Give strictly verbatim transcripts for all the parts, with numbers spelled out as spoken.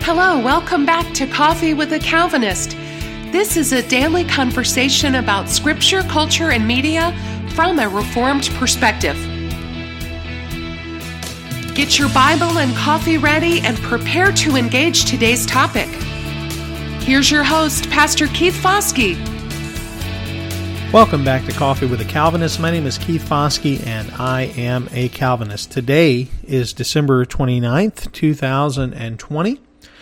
Hello, welcome back to Coffee with a Calvinist. This is a daily conversation about scripture, culture, and media from a Reformed perspective. Get your Bible and coffee ready and prepare to engage today's topic. Here's your host, Pastor Keith Foskey. Welcome back to Coffee with a Calvinist. My name is Keith Foskey, and I am a Calvinist. Today is December twenty-ninth, two thousand twenty,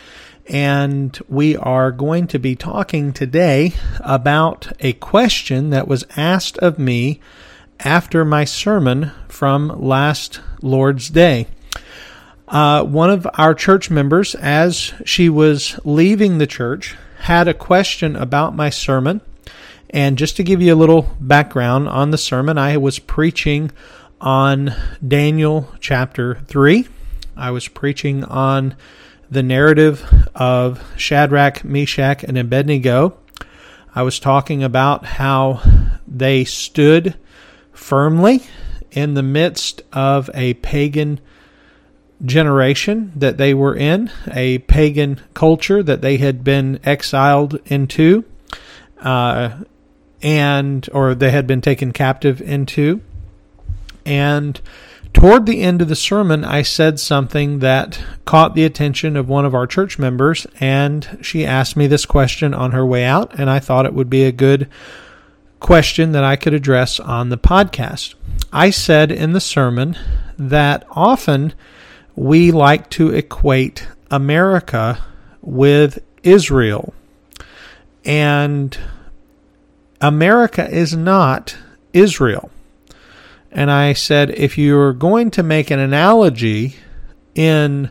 and we are going to be talking today about a question that was asked of me after my sermon from last Lord's Day. Uh, one of our church members, as she was leaving the church, had a question about my sermon. And just to give you a little background on the sermon, I was preaching on Daniel chapter three. I was preaching on the narrative of Shadrach, Meshach, and Abednego. I was talking about how they stood firmly in the midst of a pagan generation that they were in, a pagan culture that they had been exiled into, uh, and or they had been taken captive into. And toward the end of the sermon, I said something that caught the attention of one of our church members, and she asked me this question on her way out, and I thought it would be a good question that I could address on the podcast. I said in the sermon that often we like to equate America with Israel, and America is not Israel. And I said, if you're going to make an analogy in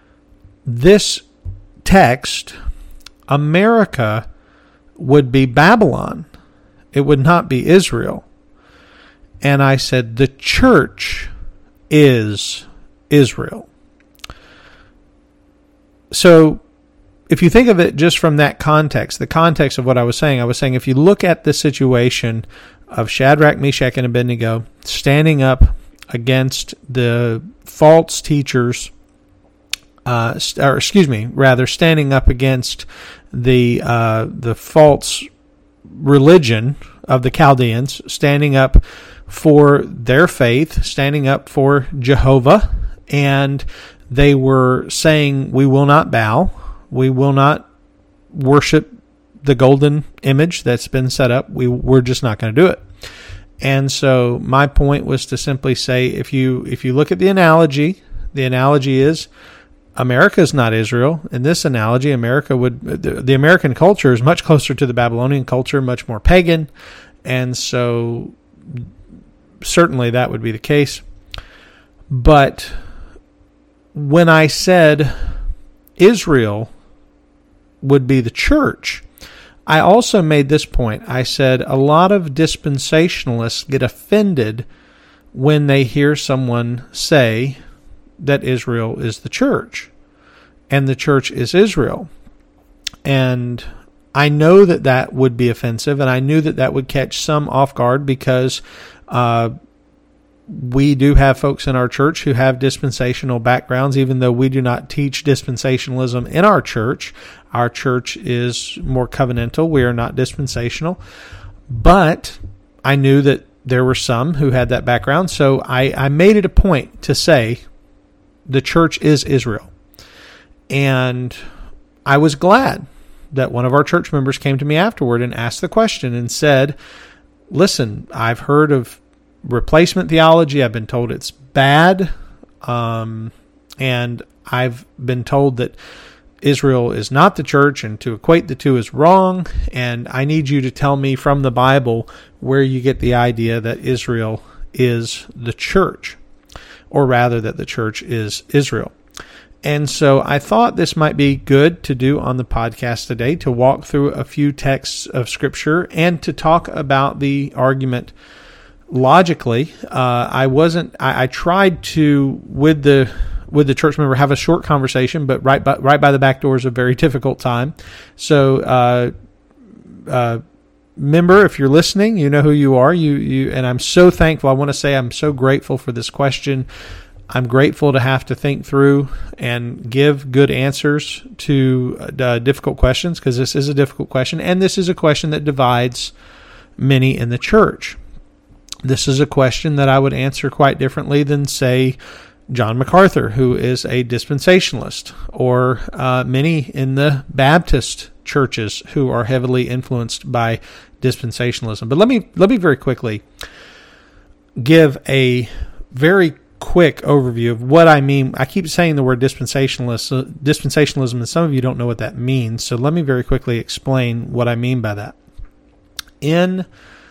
this text, America would be Babylon. It would not be Israel. And I said, the church is Israel. So if you think of it just from that context, the context of what I was saying, I was saying if you look at the situation of Shadrach, Meshach, and Abednego standing up against the false teachers, uh, or excuse me, rather standing up against the uh, the false religion of the Chaldeans, standing up for their faith, standing up for Jehovah, and they were saying, we will not bow, we will not worship the golden image that's been set up. We, we're just not going to do it. And so my point was to simply say, if you if you look at the analogy, the analogy is America is not Israel. In this analogy, America would the, the American culture is much closer to the Babylonian culture, much more pagan, and so certainly that would be the case. But when I said Israel would be the church, I also made this point. I said a lot of dispensationalists get offended when they hear someone say that Israel is the church and the church is Israel. And I know that that would be offensive, and I knew that that would catch some off guard because uh, we do have folks in our church who have dispensational backgrounds, even though we do not teach dispensationalism in our church. Our church is more covenantal. We are not dispensational. But I knew that there were some who had that background, so I, I made it a point to say the church is Israel. And I was glad that one of our church members came to me afterward and asked the question and said, listen, I've heard of replacement theology. I've been told it's bad. Um, and I've been told that Israel is not the church, and to equate the two is wrong. And I need you to tell me from the Bible where you get the idea that Israel is the church, or rather that the church is Israel. And so I thought this might be good to do on the podcast today, to walk through a few texts of Scripture and to talk about the argument logically. Uh, I wasn't. I, I tried to with the with the church member have a short conversation, but right by, right by the back door is a very difficult time. So, uh, uh, member, if you're listening, you know who you are. You you and I'm so thankful. I want to say I'm so grateful for this question. I'm grateful to have to think through and give good answers to uh, difficult questions, because this is a difficult question, and this is a question that divides many in the church. This is a question that I would answer quite differently than, say, John MacArthur, who is a dispensationalist, or uh, many in the Baptist churches who are heavily influenced by dispensationalism. But let me let me very quickly give a very quick overview of what I mean. I keep saying the word dispensationalist, uh, dispensationalism, and some of you don't know what that means. So let me very quickly explain what I mean by that. In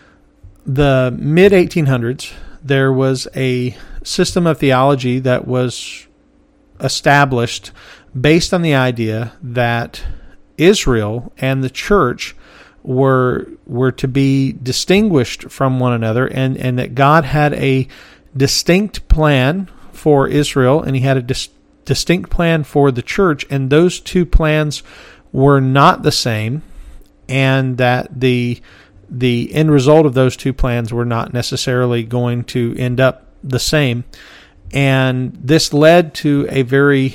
the mid eighteen hundreds, there was a system of theology that was established based on the idea that Israel and the church were were to be distinguished from one another, and, and that God had a distinct plan for Israel, and he had a dis- distinct plan for the church, and those two plans were not the same, and that the the end result of those two plans were not necessarily going to end up the same. And this led to a very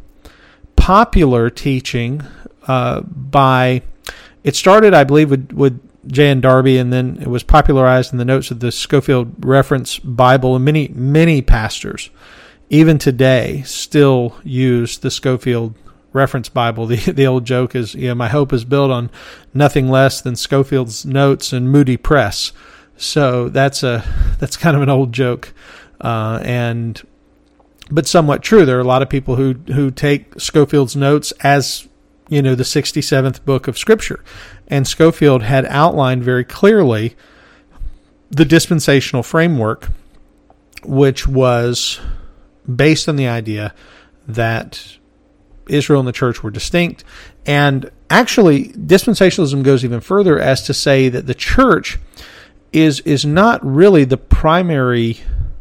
popular teaching uh, by, it started, I believe, with, with J N Darby, and then it was popularized in the notes of the Scofield Reference Bible, and many, many pastors, even today, still use the Scofield Reference Bible. The the old joke is, you know, my hope is built on nothing less than Scofield's Notes and Moody Press. So that's a that's kind of an old joke, uh, and but somewhat true. There are a lot of people who who take Scofield's Notes as, you know, the sixty-seventh book of Scripture, and Scofield had outlined very clearly the dispensational framework, which was based on the idea that Israel and the church were distinct. And actually, dispensationalism goes even further as to say that the church is is not really the primary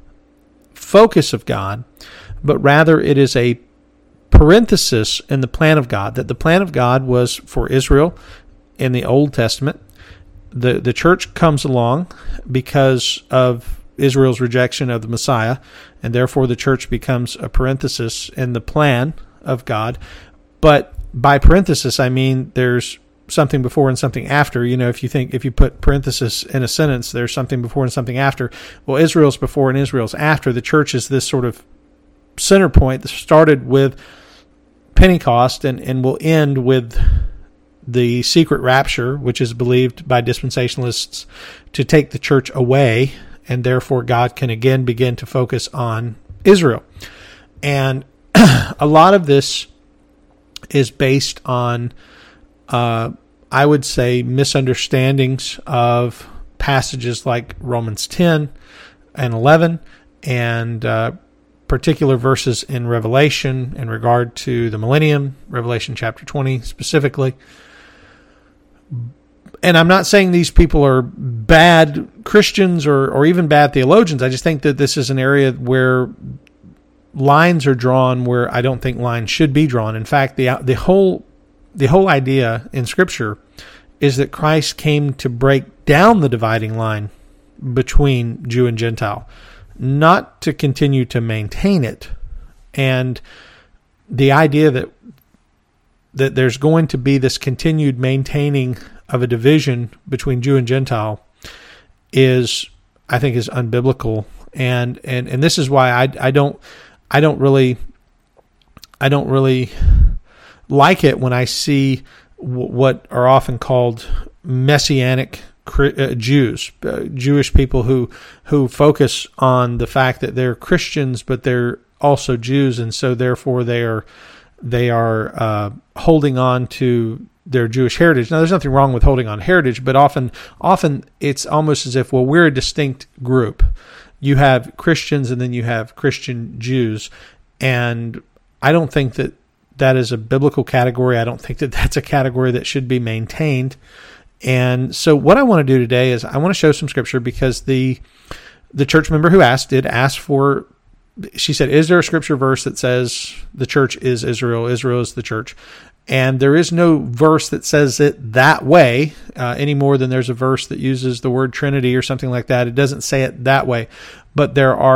focus of God, but rather it is a parenthesis in the plan of God, that the plan of God was for Israel in the Old Testament. The, the church comes along because of Israel's rejection of the Messiah, and therefore the church becomes a parenthesis in the plan of God. But by parenthesis, I mean there's something before and something after. You know, if you think, if you put parenthesis in a sentence, there's something before and something after. Well, Israel's before and Israel's after. The church is this sort of center point that started with Pentecost and, and will end with the secret rapture, which is believed by dispensationalists to take the church away, and therefore God can again begin to focus on Israel. And a lot of this is based on, uh, I would say, misunderstandings of passages like Romans ten and eleven, and uh, particular verses in Revelation in regard to the millennium, Revelation chapter twenty specifically. And I'm not saying these people are bad Christians or, or even bad theologians. I just think that this is an area where lines are drawn where I don't think lines should be drawn. In fact, the the whole the whole idea in Scripture is that Christ came to break down the dividing line between Jew and Gentile, not to continue to maintain it. And the idea that that there's going to be this continued maintaining of a division between Jew and Gentile is, I think, is unbiblical. And and and this is why I I don't I don't really I don't really like it when I see w- what are often called messianic uh, Jews, uh, Jewish people who who focus on the fact that they're Christians, but they're also Jews, and so therefore they are they are uh, holding on to their Jewish heritage. Now, there's nothing wrong with holding on to heritage, but often often it's almost as if, well, we're a distinct group. You have Christians and then you have Christian Jews, and I don't think that that is a biblical category. I don't think that that's a category that should be maintained. And so what I want to do today is I want to show some Scripture, because the the church member who asked did ask for, she said, is there a Scripture verse that says the church is Israel, Israel is the church? And there is no verse that says it that way, uh, any more than there's a verse that uses the word Trinity or something like that. It doesn't say it that way. But there are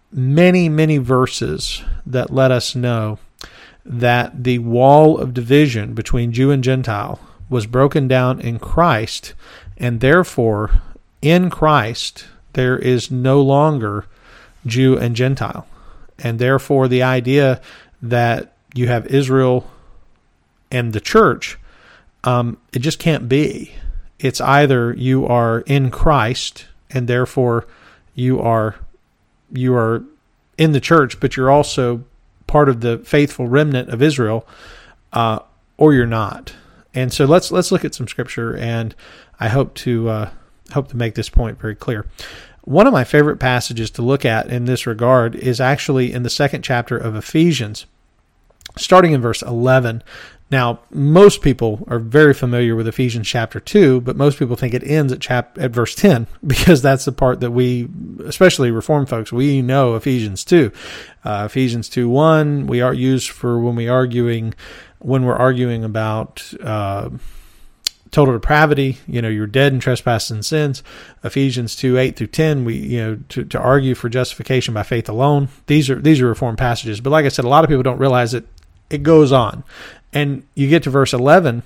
many, many verses that let us know that the wall of division between Jew and Gentile was broken down in Christ, and therefore in Christ there is no longer Jew and Gentile. And therefore the idea that you have Israel and the church, um, it just can't be. It's either you are in Christ and therefore you are you are in the church, but you're also part of the faithful remnant of Israel, uh, or you're not. And so let's let's look at some scripture, and I hope to uh, hope to make this point very clear. One of my favorite passages to look at in this regard is actually in the second chapter of Ephesians, starting in verse eleven. Now, most people are very familiar with Ephesians chapter two, but most people think it ends at chap- at verse ten, because that's the part that we, especially Reformed folks, we know Ephesians two. Uh, Ephesians two one, we are used for when we arguing, when we're arguing about uh, total depravity. You know, you're dead in trespasses and sins. Ephesians two eight through ten, we you know to, to argue for justification by faith alone. These are these are Reformed passages, but like I said, a lot of people don't realize it. It goes on. And you get to verse eleven,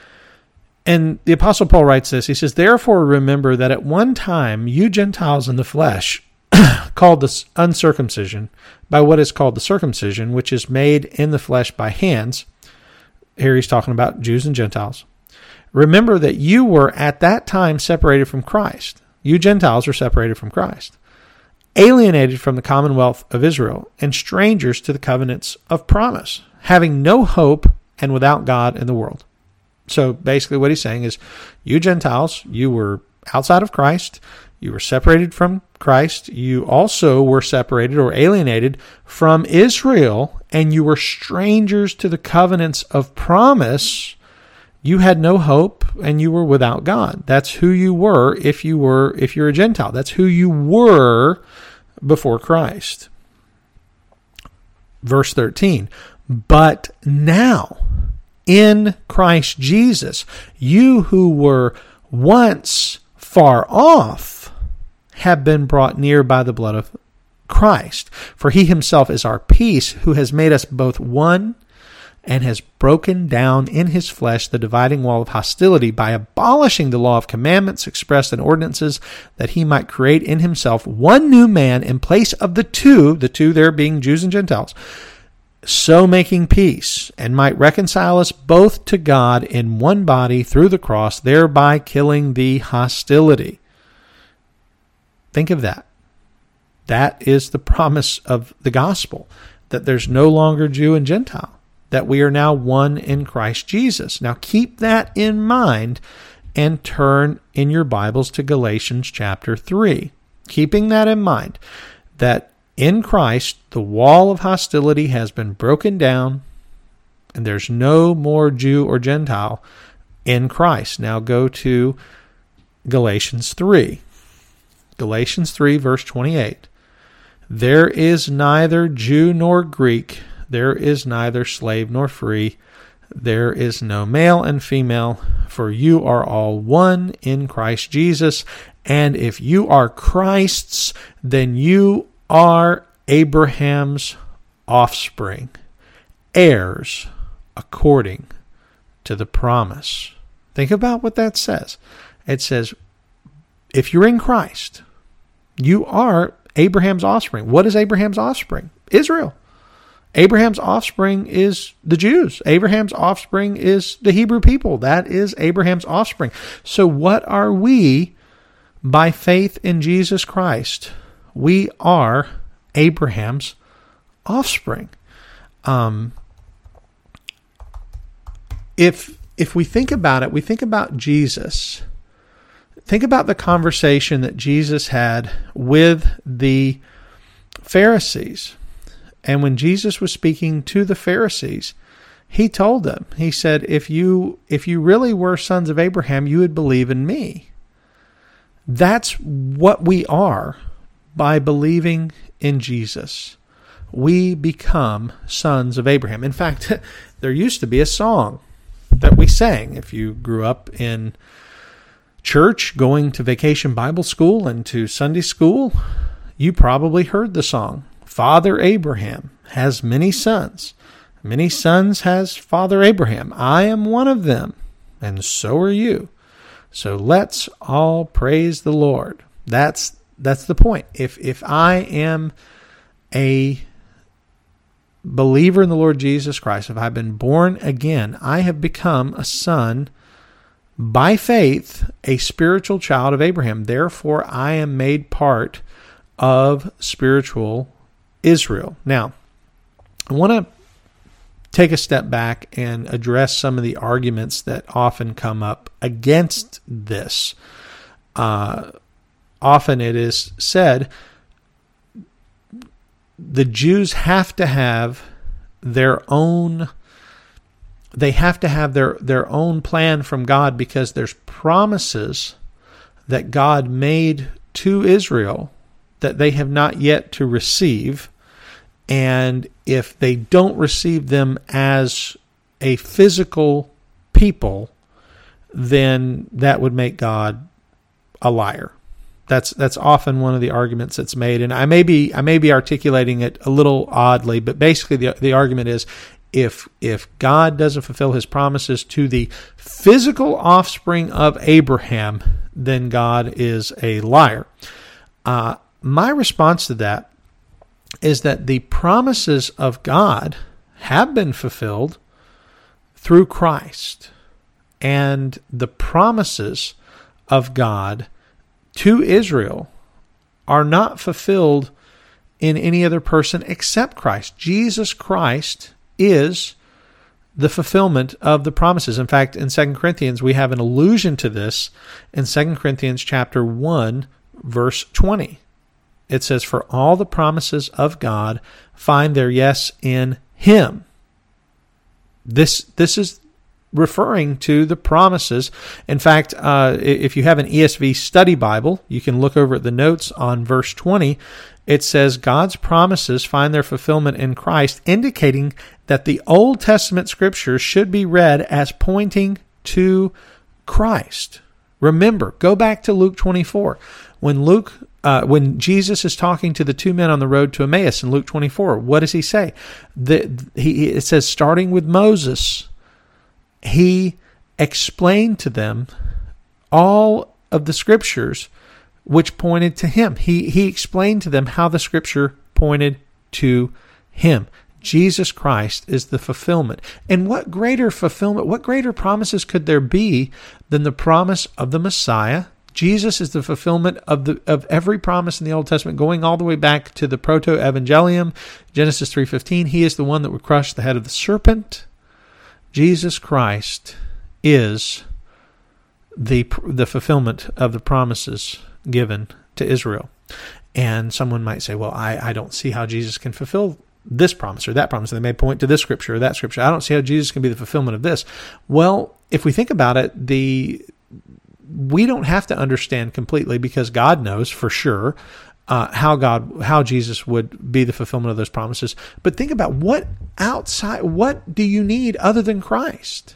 and the Apostle Paul writes this. He says, "Therefore remember that at one time you Gentiles in the flesh, called the uncircumcision, by what is called the circumcision, which is made in the flesh by hands." Here he's talking about Jews and Gentiles. "Remember that you were at that time separated from Christ." You Gentiles are separated from Christ. "Alienated from the commonwealth of Israel, and strangers to the covenants of promise, having no hope and without God in the world." So basically what he's saying is, you Gentiles, you were outside of Christ, you were separated from Christ, you also were separated or alienated from Israel, and you were strangers to the covenants of promise. You had no hope and you were without God. That's who you were if you were if you're a Gentile. That's who you were before Christ. Verse thirteen, "But now, in Christ Jesus, you who were once far off have been brought near by the blood of Christ. For he himself is our peace, who has made us both one and has broken down in his flesh the dividing wall of hostility by abolishing the law of commandments expressed in ordinances, that he might create in himself one new man in place of the two," the two there being Jews and Gentiles, "so making peace, and might reconcile us both to God in one body through the cross, thereby killing the hostility." Think of that. That is the promise of the gospel, that there's no longer Jew and Gentile, that we are now one in Christ Jesus. Now keep that in mind and turn in your Bibles to Galatians chapter three. Keeping that in mind, that in Christ, the wall of hostility has been broken down, and there's no more Jew or Gentile in Christ. Now go to Galatians three. Galatians three, verse twenty-eight. "There is neither Jew nor Greek, there is neither slave nor free, there is no male and female, for you are all one in Christ Jesus. And if you are Christ's, then you are Abraham's offspring, heirs according to the promise." Think about what that says. It says, if you're in Christ, you are Abraham's offspring. What is Abraham's offspring? Israel. Abraham's offspring is the Jews. Abraham's offspring is the Hebrew people. That is Abraham's offspring. So what are we by faith in Jesus Christ? We are Abraham's offspring. Um, if if we think about it, we think about Jesus. Think about the conversation that Jesus had with the Pharisees. And when Jesus was speaking to the Pharisees, he told them, he said, if you if you really were sons of Abraham, you would believe in me. That's what we are by believing in Jesus. We become sons of Abraham. In fact, there used to be a song that we sang. If you grew up in church, going to vacation Bible school and to Sunday school, You probably heard the song, Father Abraham has many sons. Many sons has Father Abraham. I am one of them, and so are you. So let's all praise the Lord. That's that's the point. If if I am a believer in the Lord Jesus Christ, if I've been born again, I have become a son by faith, a spiritual child of Abraham. Therefore, I am made part of spiritual Israel. Now, I want to take a step back and address some of the arguments that often come up against this. Uh, often it is said the Jews have to have their own, they have to have their, their own plan from God because there's promises that God made to Israel that they have not yet to receive. And if they don't receive them as a physical people, then that would make God a liar. That's that's often one of the arguments that's made, and I may be I may be articulating it a little oddly, but basically the the argument is if if God doesn't fulfill His promises to the physical offspring of Abraham, then God is a liar. Uh, my response to that is that the promises of God have been fulfilled through Christ, and the promises of God to Israel are not fulfilled in any other person except Christ. Jesus Christ is the fulfillment of the promises. In fact, in Second Corinthians, we have an allusion to this in Second Corinthians chapter one, verse twenty. It says, "For all the promises of God find their yes in Him." This, this is referring to the promises. In fact, uh, if you have an E S V study Bible, you can look over at the notes on verse twenty. It says, God's promises find their fulfillment in Christ, indicating that the Old Testament scriptures should be read as pointing to Christ. Remember, go back to Luke twenty-four. When Luke, uh, when Jesus is talking to the two men on the road to Emmaus in Luke twenty-four, what does he say? The, he, it says, starting with Moses, he explained to them all of the scriptures which pointed to him. He, he explained to them how the scripture pointed to him. Jesus Christ is the fulfillment. And what greater fulfillment, what greater promises could there be than the promise of the Messiah? Jesus is the fulfillment of the of every promise in the Old Testament, going all the way back to the proto-evangelium, Genesis three fifteen. He is the one that would crush the head of the serpent. Jesus Christ is the the fulfillment of the promises given to Israel. And someone might say, well, I, I don't see how Jesus can fulfill this promise or that promise. They may point to this scripture or that scripture. I don't see how Jesus can be the fulfillment of this. Well, if we think about it, the we don't have to understand completely, because God knows for sure uh, how God, how Jesus would be the fulfillment of those promises. But think about what outside, what do you need other than Christ?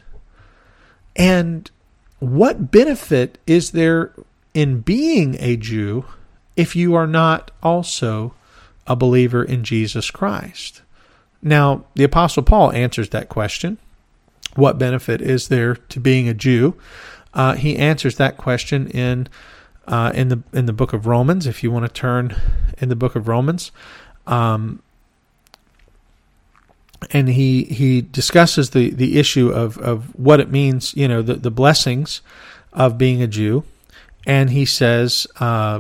And what benefit is there in being a Jew if you are not also a believer in Jesus Christ? Now, the Apostle Paul answers that question. What benefit is there to being a Jew? Uh, he answers that question in uh, in the in the book of Romans. If you want to turn in the book of Romans, um, and he he discusses the, the issue of, of what it means, you know, the, the blessings of being a Jew, and he says uh,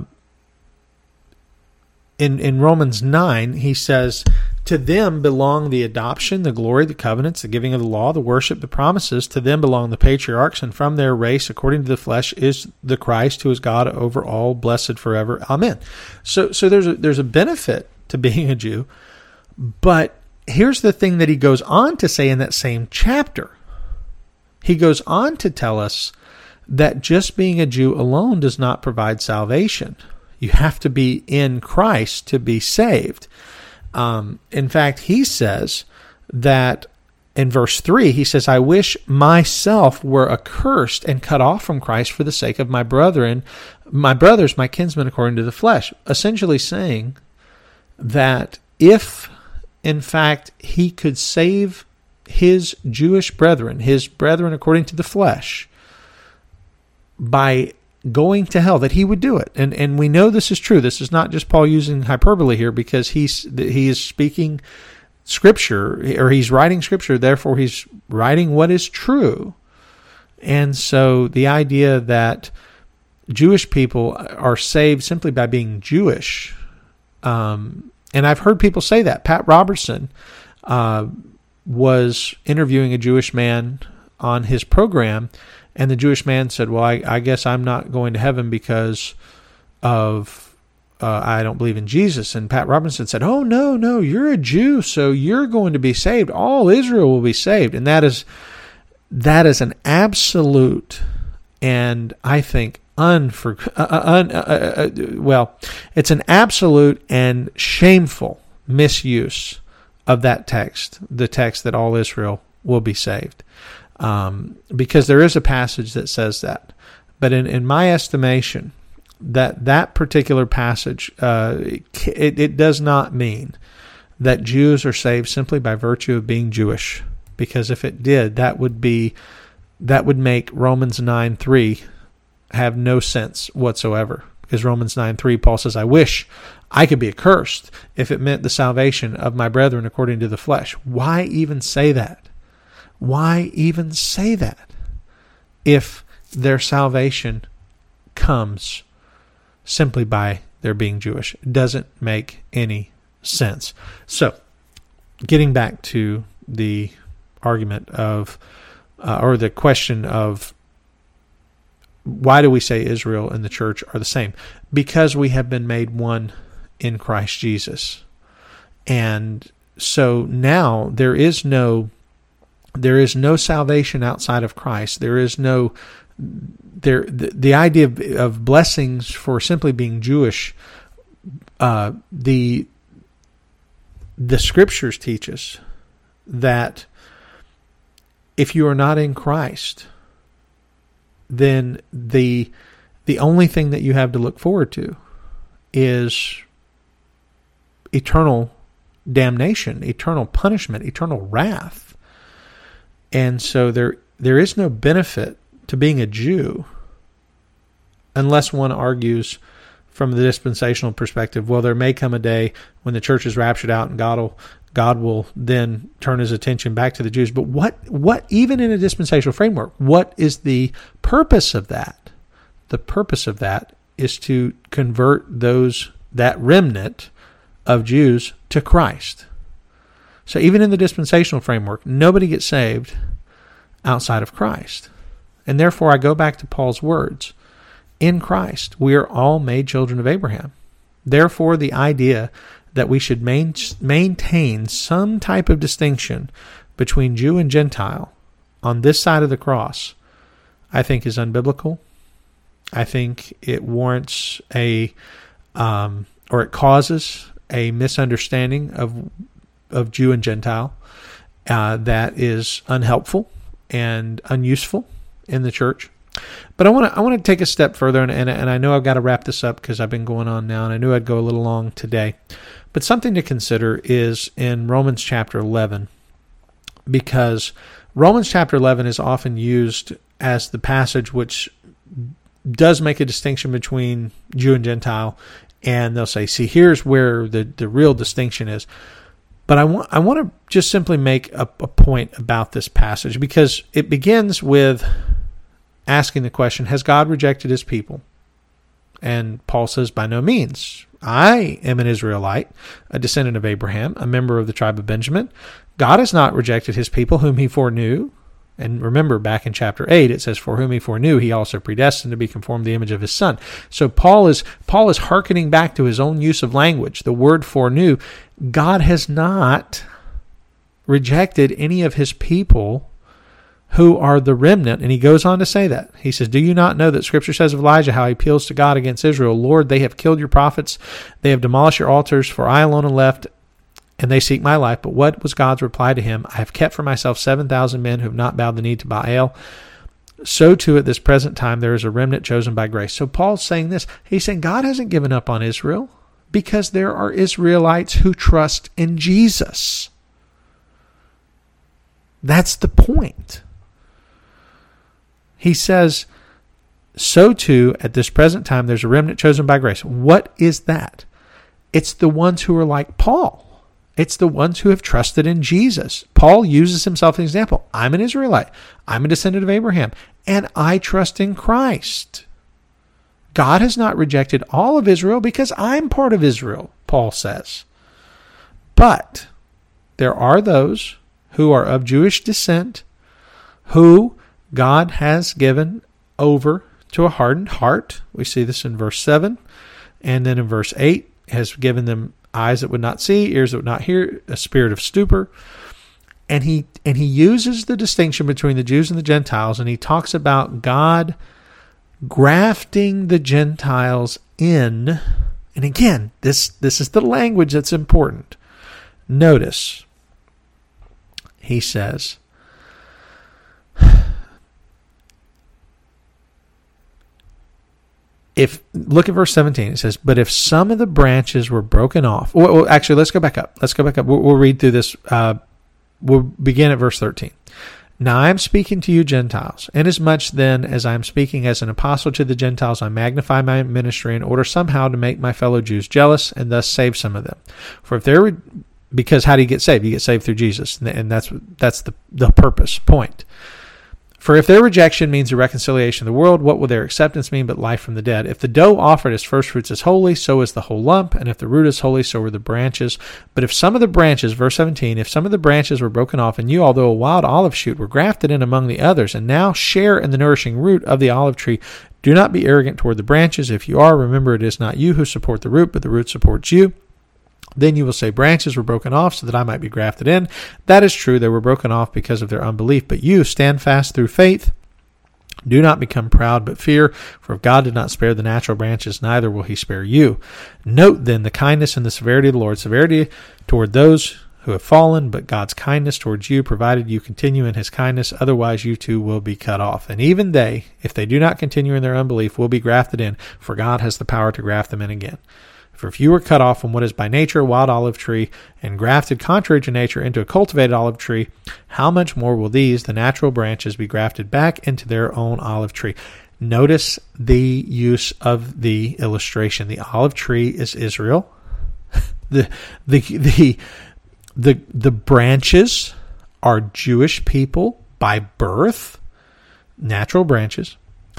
in in Romans nine, he says, to them belong the adoption, the glory, the covenants, the giving of the law, the worship, the promises. To them belong the patriarchs, and from their race, according to the flesh, is the Christ, who is God over all, blessed forever. Amen. So, so there's a, there's a benefit to being a Jew, but here's the thing that he goes on to say in that same chapter. He goes on to tell us that just being a Jew alone does not provide salvation. You have to be in Christ to be saved. Um, in fact, he says that in verse three, he says, I wish myself were accursed and cut off from Christ for the sake of my brethren, my brothers, my kinsmen according to the flesh. Essentially saying that if, in fact, he could save his Jewish brethren, his brethren according to the flesh, by going to hell, that he would do it. And and we know this is true. This is not just Paul using hyperbole here, because he's he is speaking Scripture, or he's writing Scripture, therefore he's writing what is true. And so the idea that Jewish people are saved simply by being Jewish, um, and I've heard people say that. Pat Robertson uh, was interviewing a Jewish man on his program, and the Jewish man said, well, I, I guess I'm not going to heaven because of Uh, I don't believe in Jesus. And Pat Robertson said, oh, no, no, you're a Jew, so you're going to be saved. All Israel will be saved. And that is that is an absolute, and I think, unfor- uh, un, uh, uh, well, it's an absolute and shameful misuse of that text, the text that all Israel will be saved. Um, because there is a passage that says that. But in, in my estimation, that that particular passage, uh, it, it does not mean that Jews are saved simply by virtue of being Jewish. Because if it did, that would be that would make Romans nine three have no sense whatsoever. Because Romans nine three, Paul says, I wish I could be accursed if it meant the salvation of my brethren according to the flesh. Why even say that? Why even say that if their salvation comes simply by their being Jewish? It doesn't make any sense. So, getting back to the argument of, uh, or the question of, why do we say Israel and the church are the same? Because we have been made one in Christ Jesus. And so now there is no, there is no salvation outside of Christ. There is no There, the, the idea of, of blessings for simply being Jewish, uh, the the Scriptures teach us that if you are not in Christ, then the the only thing that you have to look forward to is eternal damnation, eternal punishment, eternal wrath. And so there there is no benefit to being a Jew, unless one argues from the dispensational perspective, well, there may come a day when the church is raptured out and God will, God will then turn his attention back to the Jews. But what, what, even in a dispensational framework, what is the purpose of that? The purpose of that is to convert those, that remnant of Jews to Christ. So even in the dispensational framework, nobody gets saved outside of Christ. And therefore, I go back to Paul's words. In Christ, we are all made children of Abraham. Therefore, the idea that we should main, maintain some type of distinction between Jew and Gentile on this side of the cross, I think is unbiblical. I think it warrants a, um, or it causes a misunderstanding of of Jew and Gentile uh, that is unhelpful and unuseful in the church. But I want to I want to take a step further, and, and, and I know I've got to wrap this up because I've been going on now, and I knew I'd go a little long today. But something to consider is in Romans chapter eleven, because Romans chapter eleven is often used as the passage which does make a distinction between Jew and Gentile, and they'll say, see, here's where the, the real distinction is. But I want I want to just simply make a, a point about this passage, because it begins with asking the question, has God rejected his people? And Paul says, by no means. I am an Israelite, a descendant of Abraham, a member of the tribe of Benjamin. God has not rejected his people whom he foreknew. And remember, back in chapter eight, it says, for whom he foreknew, he also predestined to be conformed to the image of his Son. So Paul is Paul is hearkening back to his own use of language, the word foreknew. God has not rejected any of his people who are the remnant. And he goes on to say that. He says, do you not know that Scripture says of Elijah how he appeals to God against Israel? Lord, they have killed your prophets. They have demolished your altars, for I alone am left, and they seek my life. But what was God's reply to him? I have kept for myself seven thousand men who have not bowed the knee to Baal. So too at this present time there is a remnant chosen by grace. So Paul's saying this. He's saying God hasn't given up on Israel because there are Israelites who trust in Jesus. That's the point. He says, so too at this present time there's a remnant chosen by grace. What is that? It's the ones who are like Paul. It's the ones who have trusted in Jesus. Paul uses himself as an example. I'm an Israelite. I'm a descendant of Abraham. And I trust in Christ. God has not rejected all of Israel because I'm part of Israel, Paul says. But there are those who are of Jewish descent who God has given over to a hardened heart. We see this in verse seven. And then in verse eight, has given them eyes that would not see, ears that would not hear, a spirit of stupor. And he and he uses the distinction between the Jews and the Gentiles, and he talks about God grafting the Gentiles in. And again, this, this is the language that's important. Notice, he says, If look at verse seventeen, it says, but if some of the branches were broken off. Well, well actually, let's go back up. Let's go back up. We'll, we'll read through this. Uh, we'll begin at verse thirteen. Now I am speaking to you Gentiles, inasmuch then as I am speaking as an apostle to the Gentiles, I magnify my ministry in order somehow to make my fellow Jews jealous and thus save some of them. For if there were, because how do you get saved? You get saved through Jesus, and that's that's the the purpose point. For if their rejection means the reconciliation of the world, what will their acceptance mean but life from the dead? If the dough offered as first fruits is holy, so is the whole lump, and if the root is holy, so are the branches. But if some of the branches, verse seventeen, if some of the branches were broken off, and you, although a wild olive shoot, were grafted in among the others, and now share in the nourishing root of the olive tree, do not be arrogant toward the branches. If you are, remember it is not you who support the root, but the root supports you. Then you will say, branches were broken off so that I might be grafted in. That is true. They were broken off because of their unbelief. But you stand fast through faith. Do not become proud, but fear. For if God did not spare the natural branches, neither will he spare you. Note then the kindness and the severity of the Lord. Severity toward those who have fallen, but God's kindness towards you, provided you continue in his kindness. Otherwise you too will be cut off. And even they, if they do not continue in their unbelief, will be grafted in, for God has the power to graft them in again. For if you were cut off from what is by nature a wild olive tree and grafted contrary to nature into a cultivated olive tree, how much more will these, the natural branches, be grafted back into their own olive tree? Notice the use of the illustration. The olive tree is Israel. the, the, the, the, the branches are Jewish people by birth, natural branches.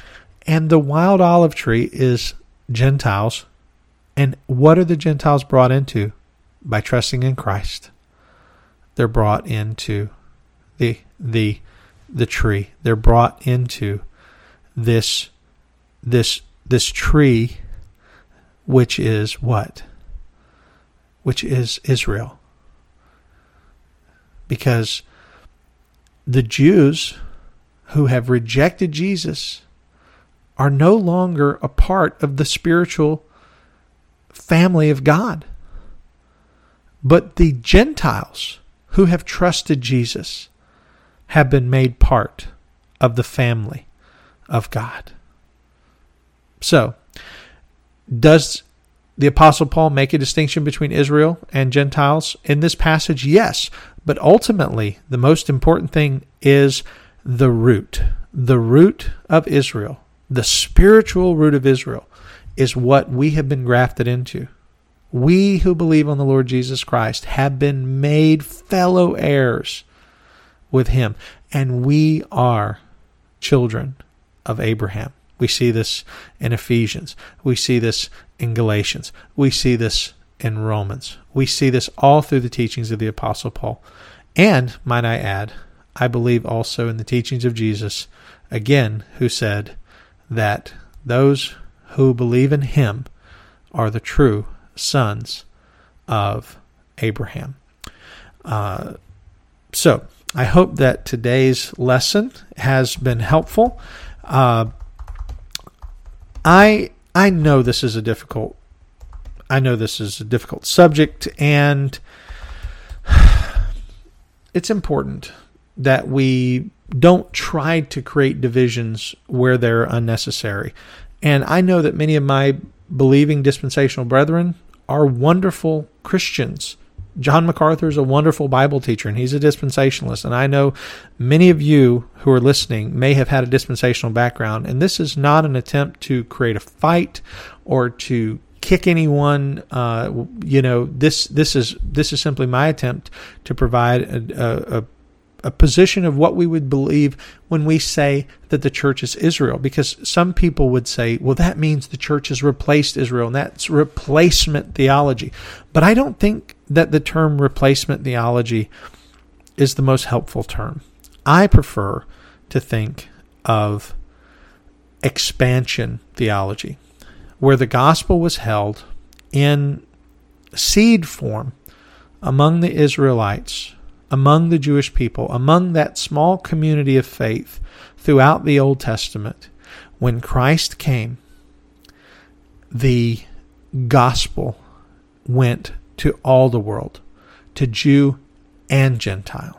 And the wild olive tree is Gentiles. And what are the Gentiles brought into? By trusting in Christ. They're brought into the the the tree. They're brought into this this this tree, which is what? Which is Israel. Because the Jews who have rejected Jesus are no longer a part of the spiritual family of God. But the Gentiles who have trusted Jesus have been made part of the family of God. So, does the Apostle Paul make a distinction between Israel and Gentiles in this passage? Yes. But ultimately, the most important thing is the root. The root of Israel, the spiritual root of Israel, is what we have been grafted into. We who believe on the Lord Jesus Christ have been made fellow heirs with him. And we are children of Abraham. We see this in Ephesians. We see this in Galatians. We see this in Romans. We see this all through the teachings of the Apostle Paul. And, might I add, I believe also in the teachings of Jesus, again, who said that those who believe in him are the true sons of Abraham. Uh, so, I hope that today's lesson has been helpful. Uh, I I know this is a difficult I know this is a difficult subject, and it's important that we don't try to create divisions where they're unnecessary. And I know that many of my believing dispensational brethren are wonderful Christians. John MacArthur is a wonderful Bible teacher, and he's a dispensationalist. And I know many of you who are listening may have had a dispensational background, and this is not an attempt to create a fight or to kick anyone. Uh, you know, this this is this is simply my attempt to provide a, a, a position of what we would believe when we say that the church is Israel. Because some people would say, well, that means the church has replaced Israel, and that's replacement theology. But I don't think that the term replacement theology is the most helpful term. I prefer to think of expansion theology, where the gospel was held in seed form among the Israelites, among the Jewish people, among that small community of faith throughout the Old Testament. When Christ came, the gospel went to all the world, to Jew and Gentile.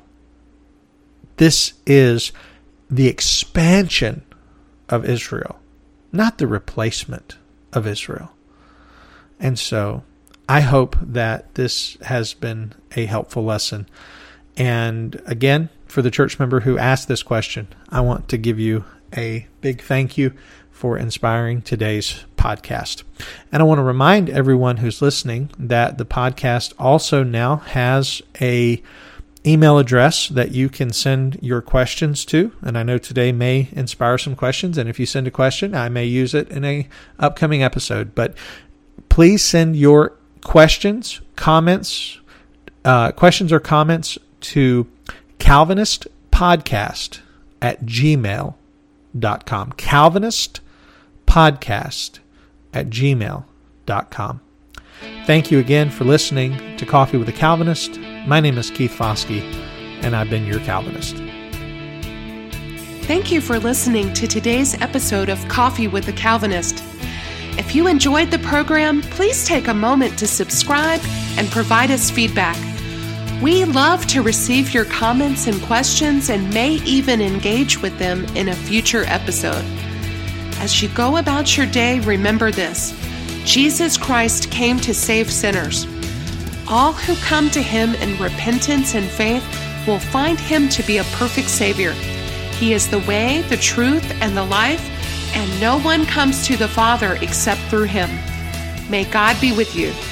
This is the expansion of Israel, not the replacement of Israel. And so I hope that this has been a helpful lesson. And again, for the church member who asked this question, I want to give you a big thank you for inspiring today's podcast. And I want to remind everyone who's listening that the podcast also now has a email address that you can send your questions to. And I know today may inspire some questions. And if you send a question, I may use it in a upcoming episode. But please send your questions, comments, uh, questions or comments to Calvinist Podcast at gmail dot com. Calvinist Podcast at gmail dot com. Thank you again for listening to Coffee with a Calvinist. My name is Keith Foskey, and I've been your Calvinist. Thank you for listening to today's episode of Coffee with a Calvinist. If you enjoyed the program, please take a moment to subscribe and provide us feedback. We love to receive your comments and questions and may even engage with them in a future episode. As you go about your day, remember this: Jesus Christ came to save sinners. All who come to Him in repentance and faith will find Him to be a perfect Savior. He is the way, the truth, and the life, and no one comes to the Father except through Him. May God be with you.